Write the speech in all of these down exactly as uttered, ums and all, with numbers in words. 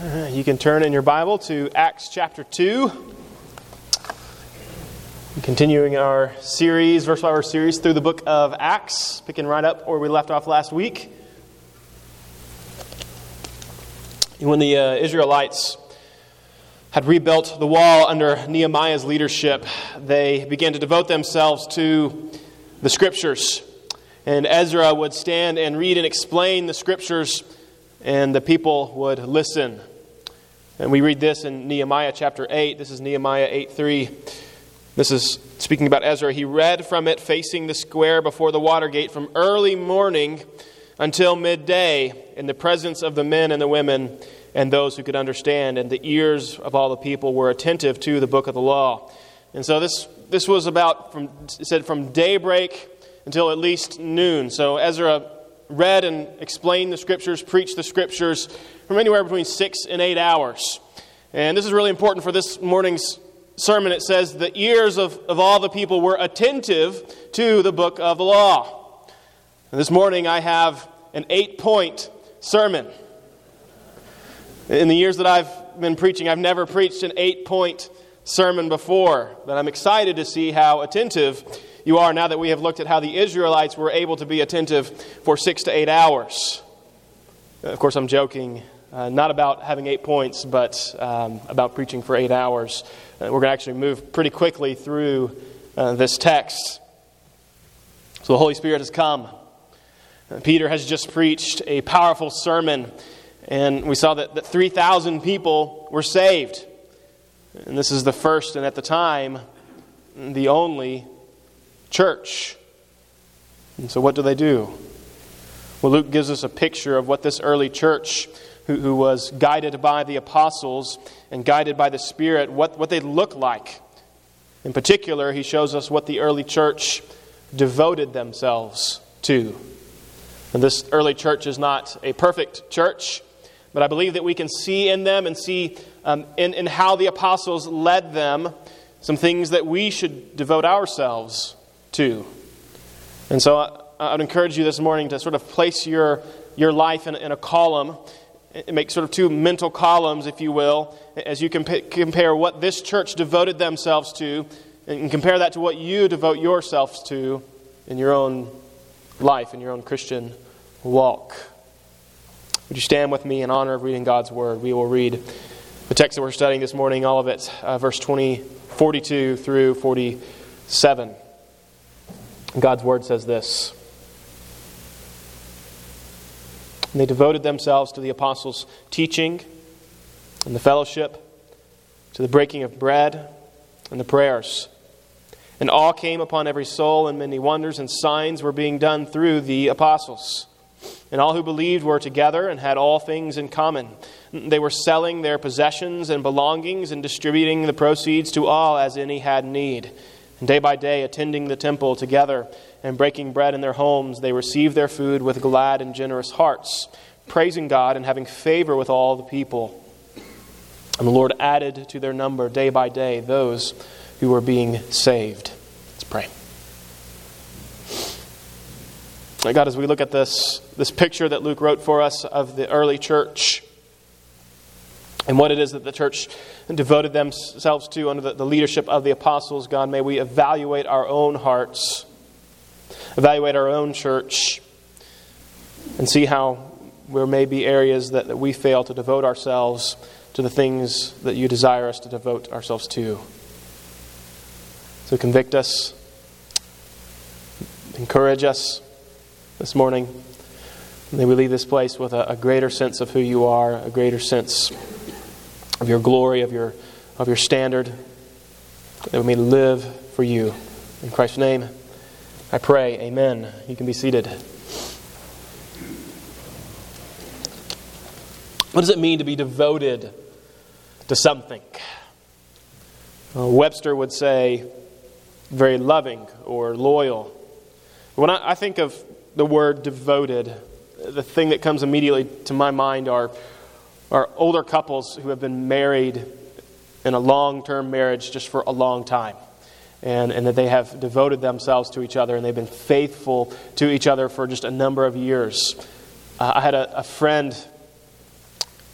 You can turn in your Bible to Acts chapter two. Continuing our series, verse by verse series through the book of Acts, picking right up where we left off last week. When the uh, Israelites had rebuilt the wall under Nehemiah's leadership, they began to devote themselves to the Scriptures. And Ezra would stand and read and explain the Scriptures, and the people would listen. And we read this in Nehemiah chapter eight. This is Nehemiah eight three. This is speaking about Ezra. He read from it facing the square before the water gate from early morning until midday in the presence of the men and the women and those who could understand. And the ears of all the people were attentive to the book of the law. And so this this was about, from it said, from daybreak until at least noon. So Ezra read and explained the Scriptures, preached the Scriptures from anywhere between six and eight hours. And this is really important for this morning's sermon. It says the ears of, of all the people were attentive to the book of the law. And this morning I have an eight-point sermon. In the years that I've been preaching, I've never preached an eight-point sermon before. But I'm excited to see how attentive you are now that we have looked at how the Israelites were able to be attentive for six to eight hours. Of course, I'm joking. Uh, not about having eight points, but um, about preaching for eight hours. Uh, we're going to actually move pretty quickly through uh, this text. So the Holy Spirit has come. Uh, Peter has just preached a powerful sermon, and we saw that, that three thousand people were saved. And this is the first, and at the time, the only church. And so what do they do? Well, Luke gives us a picture of what this early church, who, who was guided by the apostles and guided by the Spirit, what, what they look like. In particular, he shows us what the early church devoted themselves to. And this early church is not a perfect church, but I believe that we can see in them and see um, in, in how the apostles led them some things that we should devote ourselves to. And so I, I would encourage you this morning to sort of place your, your life in, in a column, and make sort of two mental columns, if you will, as you compa- compare what this church devoted themselves to, and compare that to what you devote yourselves to in your own life, in your own Christian walk. Would you stand with me in honor of reading God's Word? We will read the text that we're studying this morning, all of it, uh, verse twenty, forty-two through forty-seven. God's Word says this: And they devoted themselves to the apostles' teaching and the fellowship, to the breaking of bread and the prayers. And awe came upon every soul, and many wonders and signs were being done through the apostles. And all who believed were together and had all things in common. They were selling their possessions and belongings and distributing the proceeds to all as any had need. And day by day, attending the temple together and breaking bread in their homes, they received their food with glad and generous hearts, praising God and having favor with all the people. And the Lord added to their number day by day those who were being saved. Let's pray. God, as we look at this, this picture that Luke wrote for us of the early church and what it is that the church devoted themselves to under the, the leadership of the apostles, God, may we evaluate our own hearts, evaluate our own church, and see how there may be areas that, that we fail to devote ourselves to the things that you desire us to devote ourselves to. So convict us, encourage us this morning. May we leave this place with a, a greater sense of who you are, a greater sense of your glory, of your of your standard, that we may live for you. In Christ's name, I pray. Amen. You can be seated. What does it mean to be devoted to something? Well, Webster would say very loving or loyal. When I, I think of the word devoted, the thing that comes immediately to my mind are, are older couples who have been married in a long-term marriage just for a long time. And, and that they have devoted themselves to each other and they've been faithful to each other for just a number of years. Uh, I had a, a friend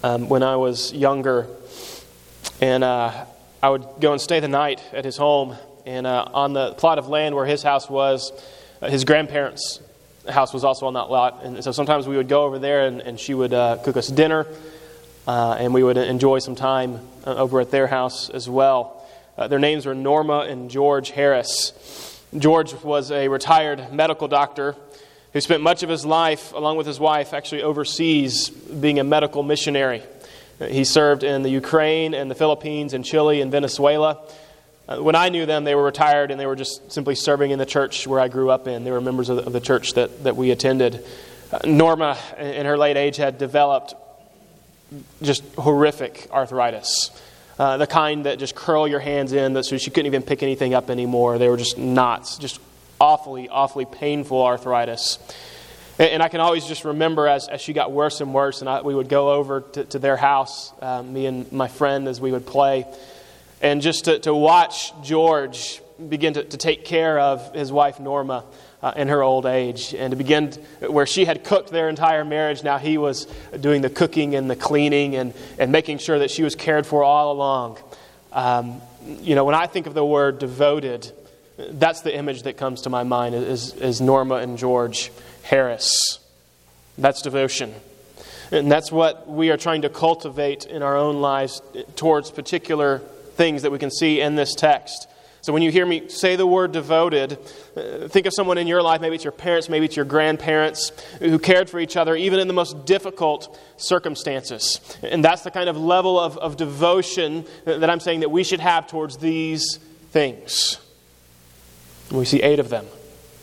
um, when I was younger, and uh, I would go and stay the night at his home. And uh, on the plot of land where his house was, uh, his grandparents' house was also on that lot. And so sometimes we would go over there, and, and she would uh, cook us dinner, uh, and we would enjoy some time uh, over at their house as well. Uh, their names were Norma and George Harris. George was a retired medical doctor who spent much of his life, along with his wife, actually overseas being a medical missionary. He served in the Ukraine and the Philippines and Chile and Venezuela. When I knew them, they were retired and they were just simply serving in the church where I grew up in. They were members of the, of the church that, that we attended. Uh, Norma, in her late age, had developed just horrific arthritis. Uh, the kind that just curl your hands in, so she couldn't even pick anything up anymore. They were just knots, just awfully, awfully painful arthritis. And, and I can always just remember as, as she got worse and worse, and I, we would go over to, to their house, uh, me and my friend, as we would play. And just to, to watch George begin to, to take care of his wife Norma uh, in her old age. And to begin to, where she had cooked their entire marriage, now he was doing the cooking and the cleaning and, and making sure that she was cared for all along. Um, you know, when I think of the word devoted, that's the image that comes to my mind is, is Norma and George Harris. That's devotion. And that's what we are trying to cultivate in our own lives towards particular things that we can see in this text. So when you hear me say the word devoted, uh, think of someone in your life, maybe it's your parents, maybe it's your grandparents, who cared for each other even in the most difficult circumstances. And that's the kind of level of, of devotion that I'm saying that we should have towards these things. And we see eight of them.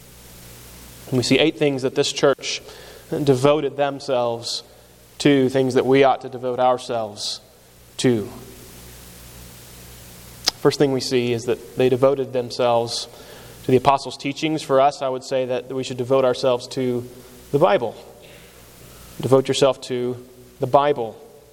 And we see eight things that this church devoted themselves to, things that we ought to devote ourselves to. First thing we see is that they devoted themselves to the apostles' teachings. For us, I would say that we should devote ourselves to the Bible. Devote yourself to the Bible.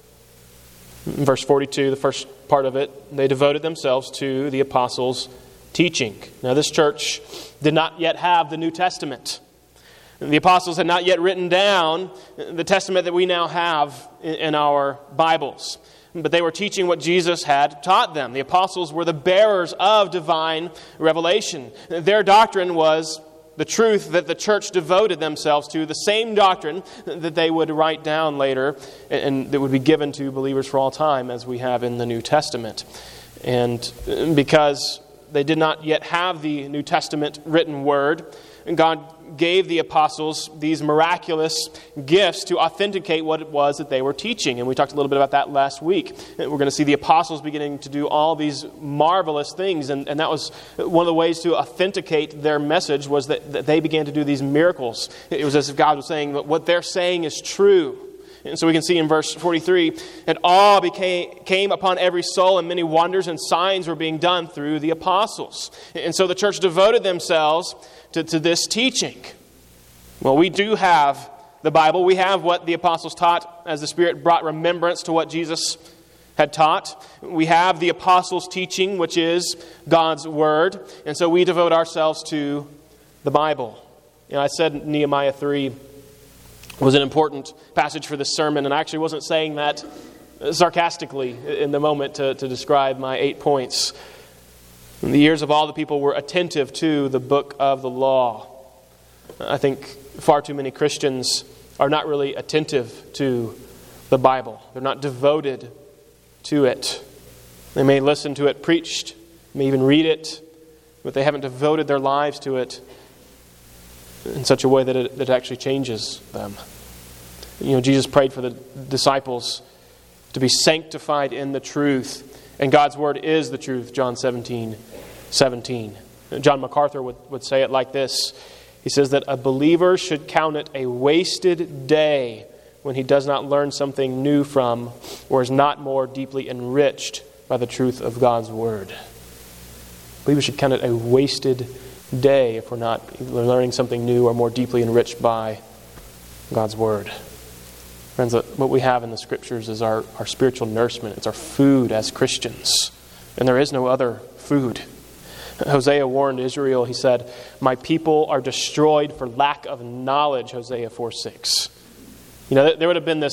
In verse forty-two, the first part of it, they devoted themselves to the apostles' teaching. Now, this church did not yet have the New Testament. The apostles had not yet written down the testament that we now have in our Bibles. But they were teaching what Jesus had taught them. The apostles were the bearers of divine revelation. Their doctrine was the truth that the church devoted themselves to, the same doctrine that they would write down later and that would be given to believers for all time, as we have in the New Testament. And because they did not yet have the New Testament written word, God gave the apostles these miraculous gifts to authenticate what it was that they were teaching. And we talked a little bit about that last week. We're going to see the apostles beginning to do all these marvelous things. And, and that was one of the ways to authenticate their message, was that, that they began to do these miracles. It was as if God was saying that what they're saying is true. And so we can see in verse forty-three, and awe became, came upon every soul, and many wonders and signs were being done through the apostles. And so the church devoted themselves to, to this teaching. Well, we do have the Bible. We have what the apostles taught as the Spirit brought remembrance to what Jesus had taught. We have the apostles' teaching, which is God's Word. And so we devote ourselves to the Bible. You know, I said Nehemiah three was an important passage for this sermon, and I actually wasn't saying that sarcastically in the moment to, to describe my eight points. In the ears of all the people were attentive to the book of the law. I think far too many Christians are not really attentive to the Bible. They're not devoted to it. They may listen to it preached, may even read it, but they haven't devoted their lives to it in such a way that it, that it actually changes them. You know, Jesus prayed for the disciples to be sanctified in the truth. And God's Word is the truth, John seventeen seventeen. John MacArthur would, would say it like this. He says that a believer should count it a wasted day when he does not learn something new from or is not more deeply enriched by the truth of God's Word. Believers should count it a wasted day if we're not learning something new or more deeply enriched by God's Word. Friends, what we have in the Scriptures is our, our spiritual nourishment. It's our food as Christians. And there is no other food. Hosea warned Israel, he said, "My people are destroyed for lack of knowledge," Hosea four six. You know, there would have been this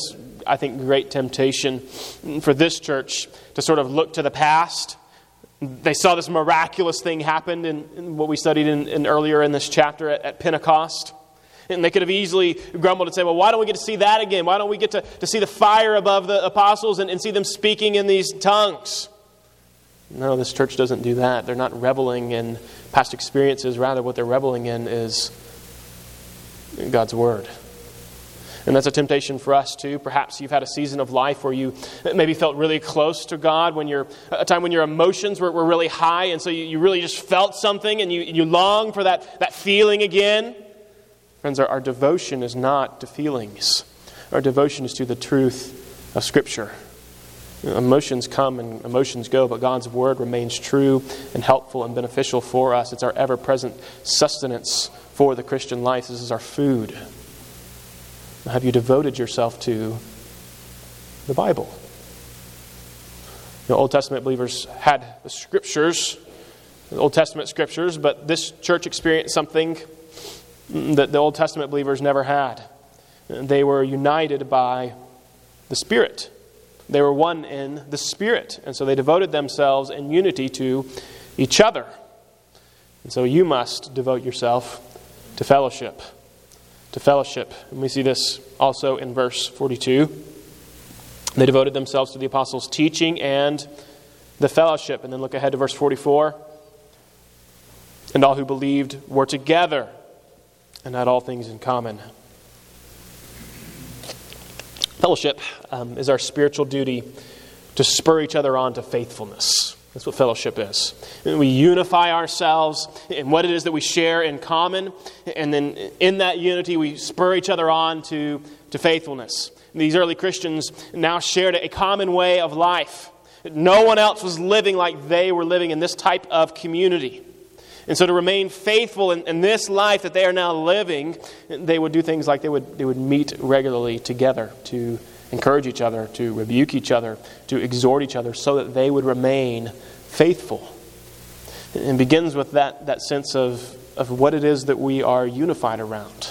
I think, great temptation for this church to sort of look to the past. They saw this miraculous thing happen in, in what we studied in, in earlier in this chapter at, at Pentecost. And they could have easily grumbled and say, well, why don't we get to see that again? Why don't we get to, to see the fire above the apostles and, and see them speaking in these tongues? No, this church doesn't do that. They're not reveling in past experiences. Rather, what they're reveling in is God's Word. And that's a temptation for us too. Perhaps you've had a season of life where you maybe felt really close to God, when you're a time when your emotions were, were really high, and so you, you really just felt something and you, you long for that, that feeling again. Friends, our, our devotion is not to feelings. Our devotion is to the truth of Scripture. Emotions come and emotions go, but God's Word remains true and helpful and beneficial for us. It's our ever-present sustenance for the Christian life. This is our food. Have you devoted yourself to the Bible? You know, Old Testament believers had the Scriptures, the Old Testament Scriptures, but this church experienced something that the Old Testament believers never had. They were united by the Spirit. They were one in the Spirit. And so they devoted themselves in unity to each other. And so you must devote yourself to fellowship. To fellowship. And we see this also in verse forty-two. They devoted themselves to the apostles' teaching and the fellowship. And then look ahead to verse forty-four. And all who believed were together and had all things in common. Fellowship um, is our spiritual duty to spur each other on to faithfulness. That's what fellowship is. And we unify ourselves in what it is that we share in common, and then in that unity we spur each other on to, to faithfulness. These early Christians now shared a common way of life. No one else was living like they were living in this type of community. And so to remain faithful in, in this life that they are now living, they would do things like they would they would meet regularly together to encourage each other, to rebuke each other, to exhort each other, so that they would remain faithful. It begins with that, that sense of, of what it is that we are unified around.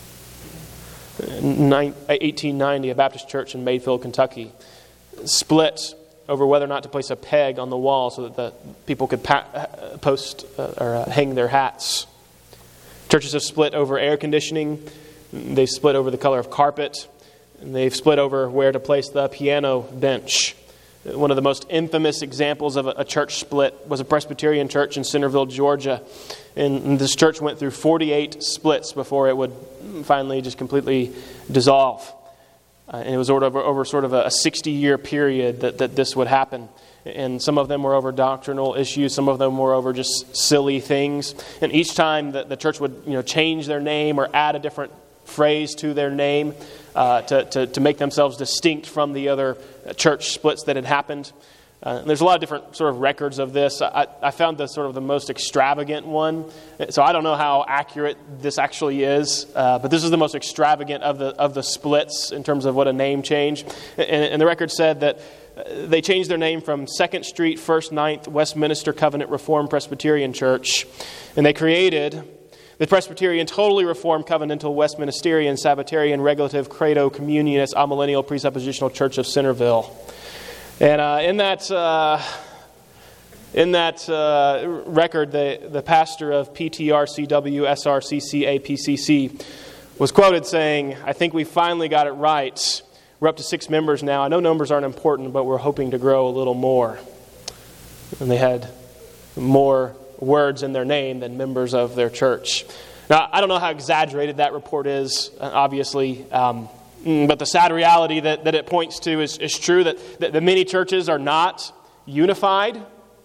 In eighteen ninety, a Baptist church in Mayfield, Kentucky, split over whether or not to place a peg on the wall so that the people could pa- post uh, or uh, hang their hats. Churches have split over air conditioning. They've split over the color of carpet. And they've split over where to place the piano bench. One of the most infamous examples of a, a church split was a Presbyterian church in Centerville, Georgia. And this church went through forty-eight splits before it would finally just completely dissolve. Uh, and it was over, over sort of a sixty-year period that, that this would happen. And some of them were over doctrinal issues. Some of them were over just silly things. And each time that the church would, you know, change their name or add a different phrase to their name uh, to, to, to make themselves distinct from the other church splits that had happened. Uh, there's a lot of different sort of records of this. I, I found the sort of the most extravagant one. So I don't know how accurate this actually is, uh, but this is the most extravagant of the of the splits in terms of what a name change. And, and the record said that they changed their name from Second Street First Ninth Westminster Covenant Reformed Presbyterian Church, and they created the Presbyterian Totally Reformed Covenantal Westministerian Sabbatarian Regulative Credo Communionist Amillennial Presuppositional Church of Centerville. And uh, in that uh, in that uh, record, the, the pastor of P T R C W S R C C A P C C was quoted saying, "I think we finally got it right. We're up to six members now. I know numbers aren't important, but we're hoping to grow a little more." And they had more words in their name than members of their church. Now, I don't know how exaggerated that report is, obviously, um, but the sad reality that, that it points to is, is true, that, that the many churches are not unified,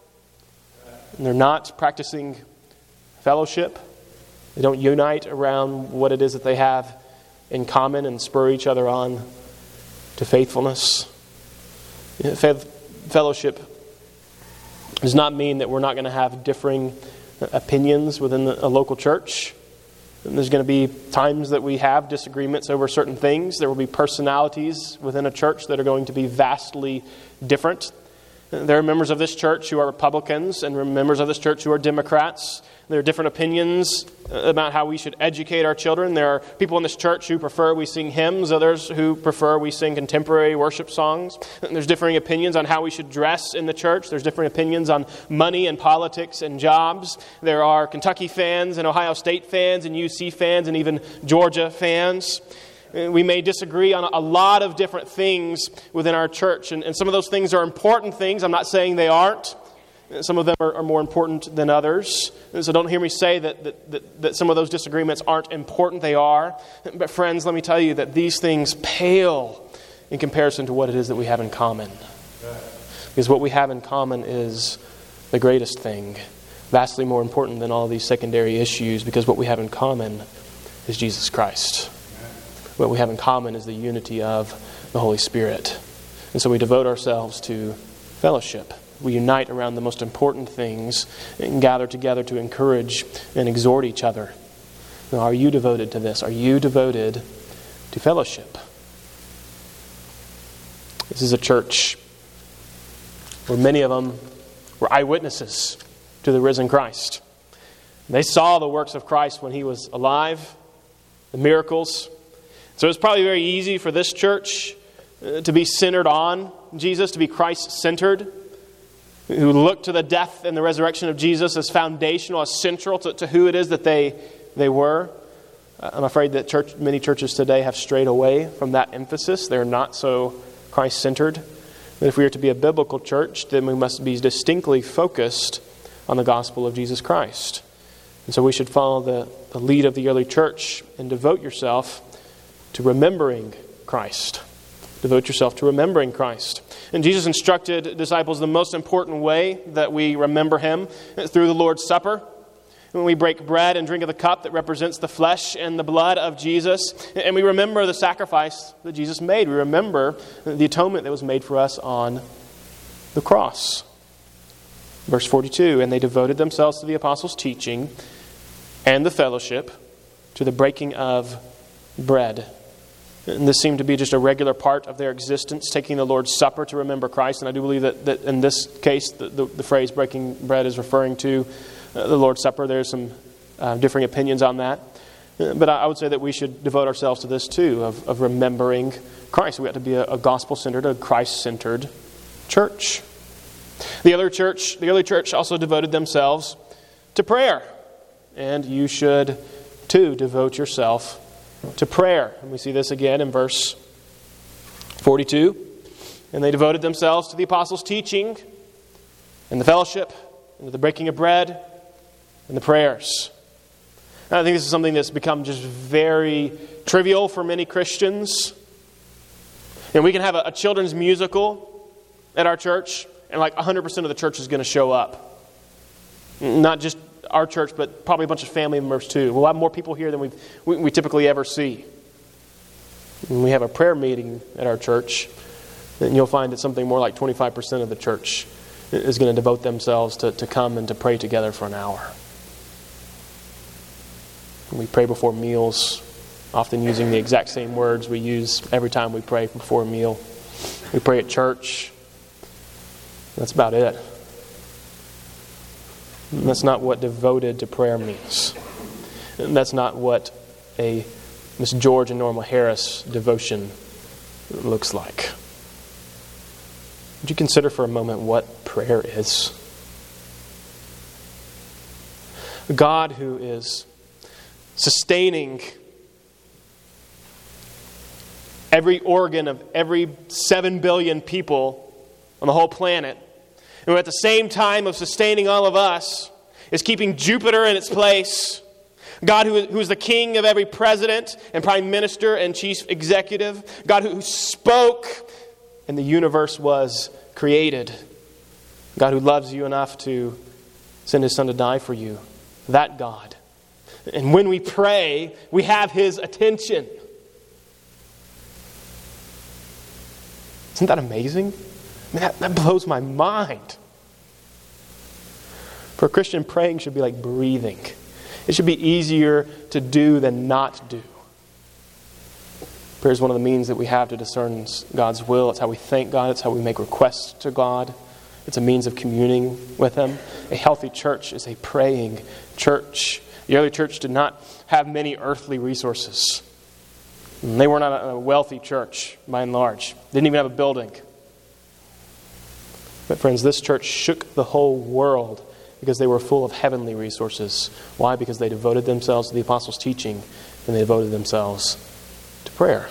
and they're not practicing fellowship. They don't unite around what it is that they have in common and spur each other on to faithfulness. Fellowship does not mean that we're not going to have differing opinions within a local church. And there's going to be times that we have disagreements over certain things. There will be personalities within a church that are going to be vastly different. There are members of this church who are Republicans and members of this church who are Democrats. There are different opinions about how we should educate our children. There are people in this church who prefer we sing hymns, others who prefer we sing contemporary worship songs. There's differing opinions on how we should dress in the church. There's different opinions on money and politics and jobs. There are Kentucky fans and Ohio State fans and U C fans and even Georgia fans. We may disagree on a lot of different things within our church, and, and some of those things are important things. I'm not saying they aren't. Some of them are, are more important than others. And so don't hear me say that, that, that, that some of those disagreements aren't important. They are. But friends, let me tell you that these things pale in comparison to what it is that we have in common. Because what we have in common is the greatest thing, vastly more important than all these secondary issues, because what we have in common is Jesus Christ. What we have in common is the unity of the Holy Spirit. And so we devote ourselves to fellowship. We unite around the most important things and gather together to encourage and exhort each other. Now, are you devoted to this? Are you devoted to fellowship? This is a church where many of them were eyewitnesses to the risen Christ. They saw the works of Christ when He was alive, the miracles. So it's probably very easy for this church uh, to be centered on Jesus, to be Christ-centered, who look to the death and the resurrection of Jesus as foundational, as central to, to who it is that they they were. I'm afraid that church, many churches today have strayed away from that emphasis. They're not so Christ-centered. But if we are to be a biblical church, then we must be distinctly focused on the gospel of Jesus Christ. And so we should follow the, the lead of the early church and devote yourself to remembering Christ. Devote yourself to remembering Christ. And Jesus instructed disciples the most important way that we remember Him through the Lord's Supper. When we break bread and drink of the cup that represents the flesh and the blood of Jesus, and we remember the sacrifice that Jesus made. We remember the atonement that was made for us on the cross. Verse forty-two, and they devoted themselves to the apostles' teaching and the fellowship, to the breaking of bread. And this seemed to be just a regular part of their existence, taking the Lord's Supper to remember Christ. And I do believe that, that in this case, the, the, the phrase breaking bread is referring to uh, the Lord's Supper. There's some uh, differing opinions on that. Uh, but I, I would say that we should devote ourselves to this too, of, of remembering Christ. We have to be a, a gospel-centered, a Christ-centered church. The other church, the early church also devoted themselves to prayer. And you should too devote yourself to prayer. And we see this again in verse forty-two. And they devoted themselves to the apostles' teaching and the fellowship and to the breaking of bread and the prayers. And I think this is something that's become just very trivial for many Christians. And we can have a, a children's musical at our church, and like one hundred percent of the church is going to show up. Not just our church, but probably a bunch of family members too. We'll have more people here than we've, we we typically ever see. When we have a prayer meeting at our church, then you'll find that something more like twenty-five percent of the church is going to devote themselves to, to come and to pray together for an hour. We pray before meals, often using the exact same words we use every time we pray before a meal. We pray at church. That's about it. And that's not what devoted to prayer means. And that's not what a Miss George and Norma Harris devotion looks like. Would you consider for a moment what prayer is? God who is sustaining every organ of every seven billion people on the whole planet, and at the same time of sustaining all of us, is keeping Jupiter in its place. God who, who is the king of every president and prime minister and chief executive. God who, who spoke and the universe was created. God who loves you enough to send His Son to die for you. That God. And when we pray, we have His attention. Isn't that amazing? I mean, that, that blows my mind. For a Christian, praying should be like breathing. It should be easier to do than not do. Prayer is one of the means that we have to discern God's will. It's how we thank God. It's how we make requests to God. It's a means of communing with Him. A healthy church is a praying church. The early church did not have many earthly resources. And they were not a wealthy church, by and large. They didn't even have a building. But friends, this church shook the whole world because they were full of heavenly resources. Why? Because they devoted themselves to the apostles' teaching, and they devoted themselves to prayer.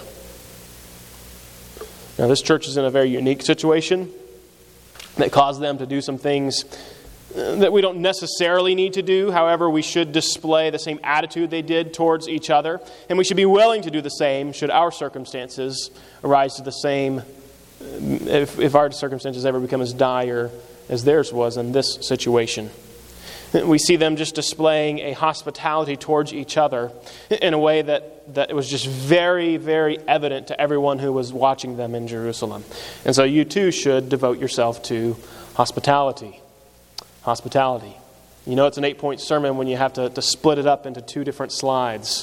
Now, this church is in a very unique situation that caused them to do some things that we don't necessarily need to do. However, we should display the same attitude they did towards each other. And we should be willing to do the same should our circumstances arise to the same, if, if our circumstances ever become as dire as theirs was in this situation. We see them just displaying a hospitality towards each other in a way that, that was just very, very evident to everyone who was watching them in Jerusalem. And so you too should devote yourself to hospitality. Hospitality. You know it's an eight-point sermon when you have to, to split it up into two different slides.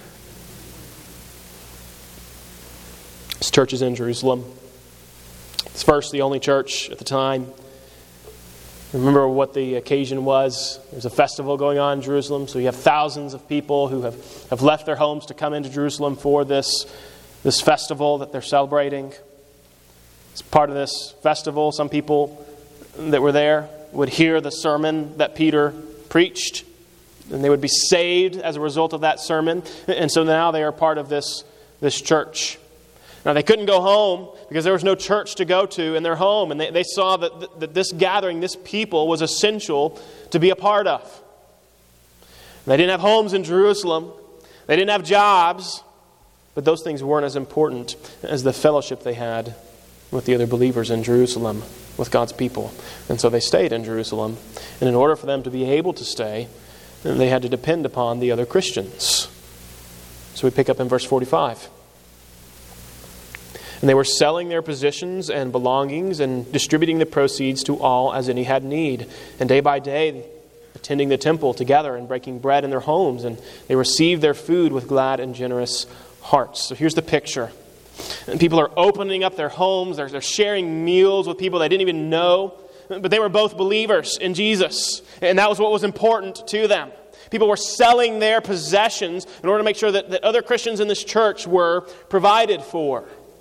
This church is in Jerusalem. It's first the only church at the time. Remember what the occasion was. There's a festival going on in Jerusalem, so you have thousands of people who have, have left their homes to come into Jerusalem for this, this festival that they're celebrating. As part of this festival, some people that were there would hear the sermon that Peter preached, and they would be saved as a result of that sermon. And so now they are part of this, this church. Now, they couldn't go home because there was no church to go to in their home. And they, they saw that, th- that this gathering, this people, was essential to be a part of. And they didn't have homes in Jerusalem. They didn't have jobs. But those things weren't as important as the fellowship they had with the other believers in Jerusalem, with God's people. And so they stayed in Jerusalem. And in order for them to be able to stay, they had to depend upon the other Christians. So we pick up in verse forty-five. And they were selling their possessions and belongings and distributing the proceeds to all as any had need. And day by day, attending the temple together and breaking bread in their homes. And they received their food with glad and generous hearts. So here's the picture. And people are opening up their homes. They're, they're sharing meals with people they didn't even know. But they were both believers in Jesus. And that was what was important to them. People were selling their possessions in order to make sure that, that other Christians in this church were provided for.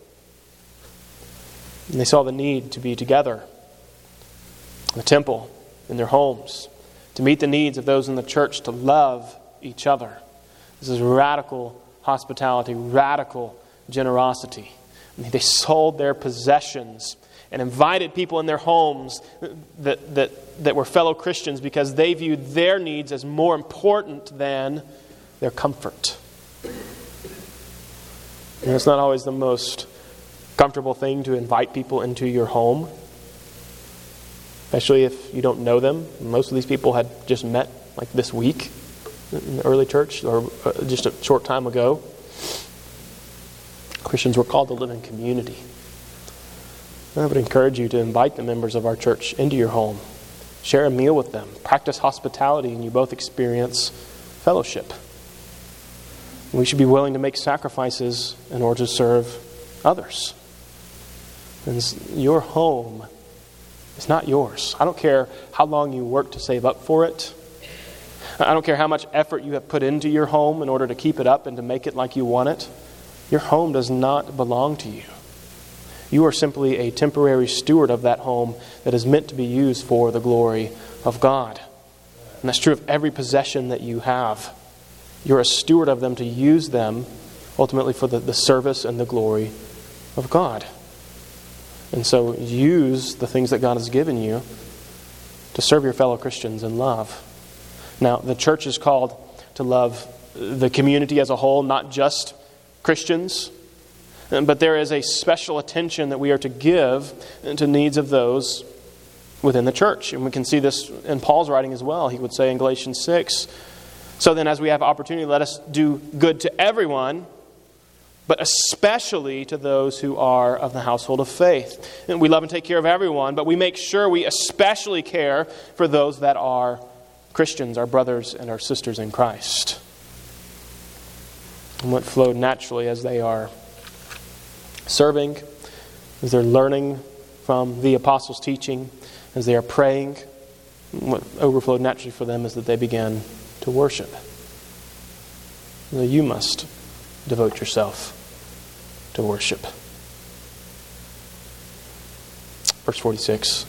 And they saw the need to be together in the temple, in their homes, to meet the needs of those in the church, to love each other. This is radical hospitality, radical generosity. I mean, they sold their possessions and invited people in their homes that, that, that were fellow Christians because they viewed their needs as more important than their comfort. And it's not always the most comfortable thing to invite people into your home, especially if you don't know them. Most of these people had just met like this week in the early church or just a short time ago. Christians were called to live in community. I would encourage you to invite the members of our church into your home. Share a meal with them. Practice hospitality, and you both experience fellowship. We should be willing to make sacrifices in order to serve others. And your home is not yours. I don't care how long you work to save up for it. I don't care how much effort you have put into your home in order to keep it up and to make it like you want it. Your home does not belong to you. You are simply a temporary steward of that home that is meant to be used for the glory of God. And that's true of every possession that you have. You're a steward of them to use them ultimately for the, the service and the glory of God. And so use the things that God has given you to serve your fellow Christians in love. Now, the church is called to love the community as a whole, not just Christians. But there is a special attention that we are to give to needs of those within the church. And we can see this in Paul's writing as well. He would say in Galatians six, "So then as we have opportunity, let us do good to everyone, but especially to those who are of the household of faith." And we love and take care of everyone, but we make sure we especially care for those that are Christians, our brothers and our sisters in Christ. And what flowed naturally as they are serving, as they're learning from the apostles' teaching, as they are praying, what overflowed naturally for them is that they began to worship. So you must devote yourself to worship. Verse forty-six.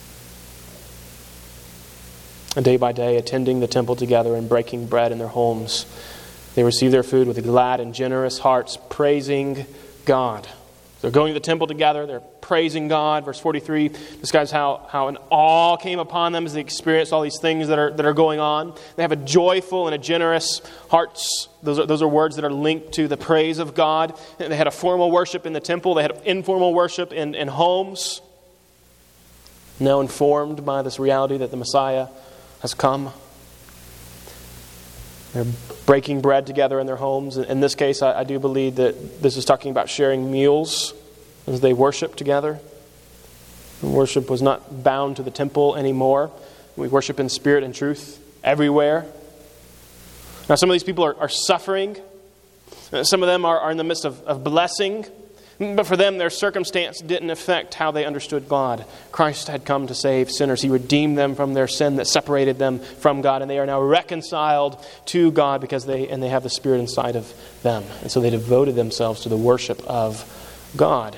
And day by day, attending the temple together and breaking bread in their homes, they received their food with glad and generous hearts, praising God. They're going to the temple together. They're praising God. Verse forty-three describes how, how an awe came upon them as they experienced all these things that are that are going on. They have a joyful and a generous hearts. Those are, those are words that are linked to the praise of God. They had a formal worship in the temple. They had informal worship in, in homes. Now informed by this reality that the Messiah has come. They're breaking bread together in their homes. In this case, I, I do believe that this is talking about sharing meals as they worship together. And worship was not bound to the temple anymore. We worship in spirit and truth everywhere. Now, some of these people are, are suffering. Some of them are, are in the midst of, of blessing. But for them, their circumstance didn't affect how they understood God. Christ had come to save sinners. He redeemed them from their sin that separated them from God. And they are now reconciled to God because they and they have the Spirit inside of them. And so they devoted themselves to the worship of God.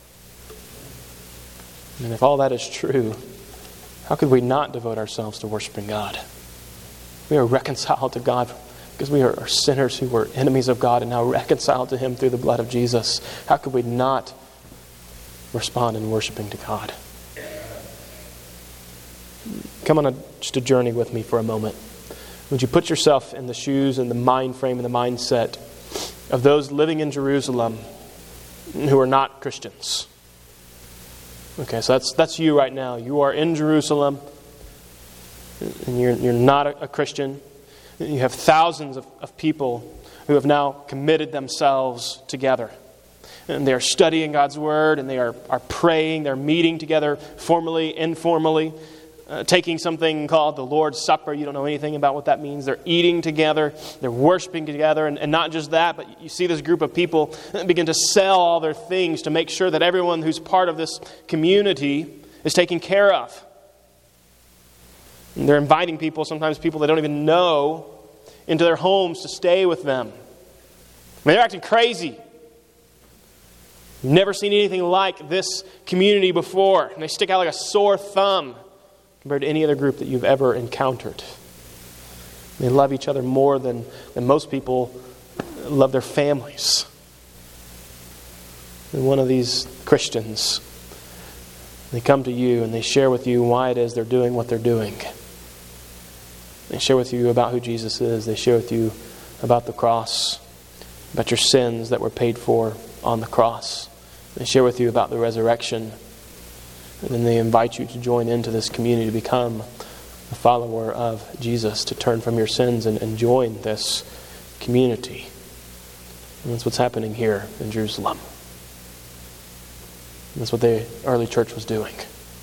And if all that is true, how could we not devote ourselves to worshiping God? We are reconciled to God because we are sinners who were enemies of God and now reconciled to Him through the blood of Jesus. How could we not respond in worshiping to God? Come on a, just a journey with me for a moment. Would you put yourself in the shoes and the mind frame and the mindset of those living in Jerusalem who are not Christians? Okay, so that's that's you right now. You are in Jerusalem and you're, you're not a, a Christian. You have thousands of, of people who have now committed themselves together. And they are studying God's Word, and they are, are praying, they're meeting together formally, informally, uh, taking something called the Lord's Supper. You don't know anything about what that means. They're eating together, they're worshiping together, and, and not just that, but you see this group of people begin to sell all their things to make sure that everyone who's part of this community is taken care of. And they're inviting people, sometimes people they don't even know, into their homes to stay with them. I mean, they're acting crazy. You've never seen anything like this community before. And they stick out like a sore thumb compared to any other group that you've ever encountered. They love each other more than, than most people love their families. And one of these Christians, they come to you and they share with you why it is they're doing what they're doing. They share with you about who Jesus is. They share with you about the cross, about your sins that were paid for on the cross. They share with you about the resurrection. And then they invite you to join into this community, to become a follower of Jesus, to turn from your sins and, and join this community. And that's what's happening here in Jerusalem. And that's what the early church was doing.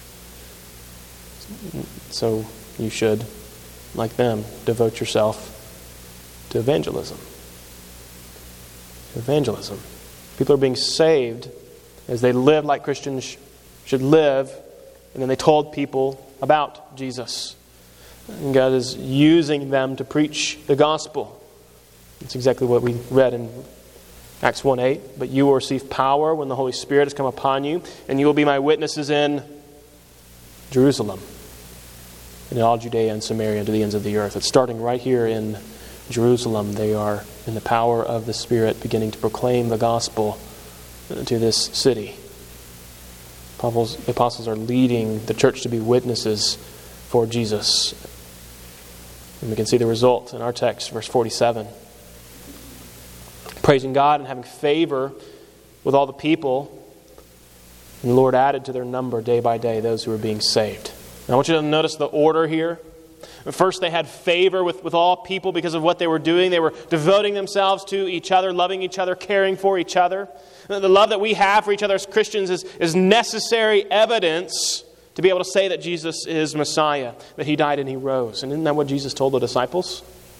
So you should, like them, devote yourself to evangelism. Evangelism. People are being saved as they live like Christians should live, and then they told people about Jesus. And God is using them to preach the gospel. That's exactly what we read in Acts one eight. But you will receive power when the Holy Spirit has come upon you, and you will be my witnesses in Jerusalem, and in all Judea and Samaria and to the ends of the earth. It's starting right here in Jerusalem. They are in the power of the Spirit beginning to proclaim the gospel to this city. The apostles are leading the church to be witnesses for Jesus. And we can see the result in our text, verse forty-seven. Praising God and having favor with all the people, and the Lord added to their number day by day those who were being saved. Now I want you to notice the order here. First, they had favor with, with all people because of what they were doing. They were devoting themselves to each other, loving each other, caring for each other. The love that we have for each other as Christians is, is necessary evidence to be able to say that Jesus is Messiah, that He died and He rose. And isn't that what Jesus told the disciples?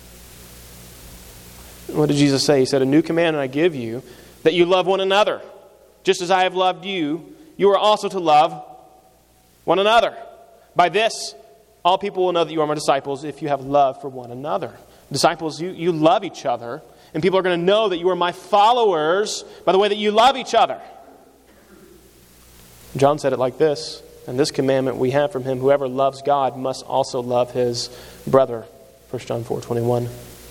What did Jesus say? He said, "A new command I give you, that you love one another. Just as I have loved you, you are also to love one another. By this, all people will know that you are my disciples if you have love for one another. Disciples, you, you love each other, and people are going to know that you are my followers by the way that you love each other. John said it like this, and this commandment we have from him, whoever loves God must also love his brother. First John four twenty-one.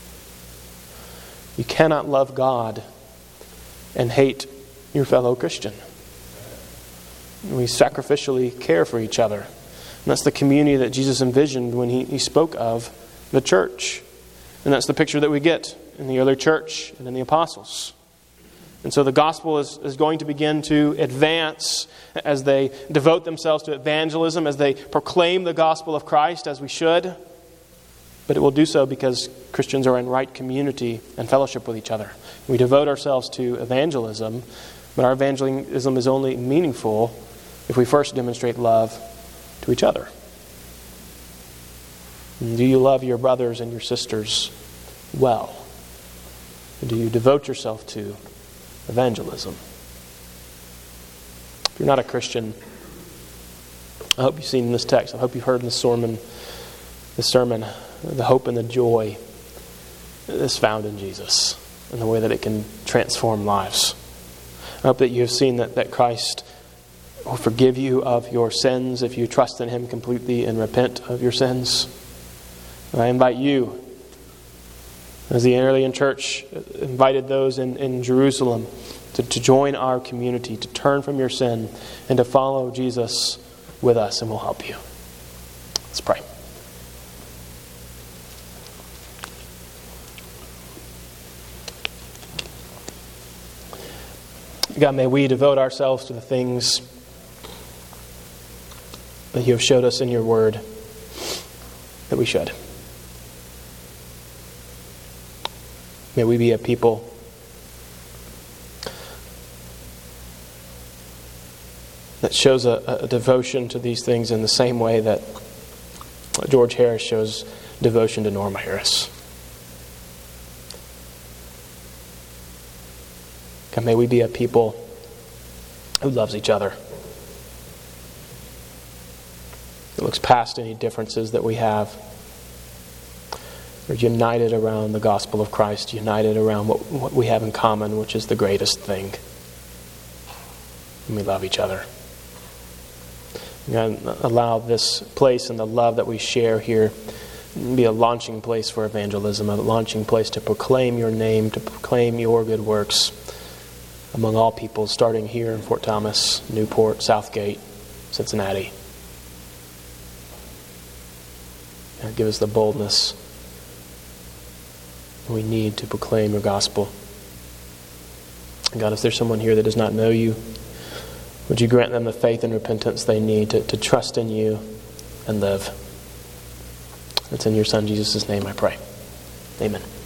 You cannot love God and hate your fellow Christian. We sacrificially care for each other. And that's the community that Jesus envisioned when he, he spoke of the church. And that's the picture that we get in the early church and in the apostles. And so the gospel is, is going to begin to advance as they devote themselves to evangelism, as they proclaim the gospel of Christ, as we should. But it will do so because Christians are in right community and fellowship with each other. We devote ourselves to evangelism, but our evangelism is only meaningful if we first demonstrate love to each other. And do you love your brothers and your sisters well? And do you devote yourself to evangelism? If you're not a Christian, I hope you've seen this text. I hope you've heard in this sermon, this sermon, the hope and the joy that is found in Jesus and the way that it can transform lives. I hope that you have seen that, that Christ will forgive you of your sins if you trust in Him completely and repent of your sins. And I invite you, as the early church invited those in, in Jerusalem to, to join our community, to turn from your sin and to follow Jesus with us, and we'll help you. Let's pray. God, may we devote ourselves to the things that you have showed us in your word that we should. May we be a people that shows a, a devotion to these things in the same way that George Harris shows devotion to Norma Harris. God, may we be a people who loves each other. It looks past any differences that we have. We're united around the gospel of Christ, united around what, what we have in common, which is the greatest thing. And we love each other. God, allow this place and the love that we share here be a launching place for evangelism, a launching place to proclaim your name, to proclaim your good works among all people, starting here in Fort Thomas, Newport, Southgate, Cincinnati. God, give us the boldness we need to proclaim your gospel. God, if there's someone here that does not know you, would you grant them the faith and repentance they need to, to trust in you and live? It's in your Son Jesus' name I pray. Amen.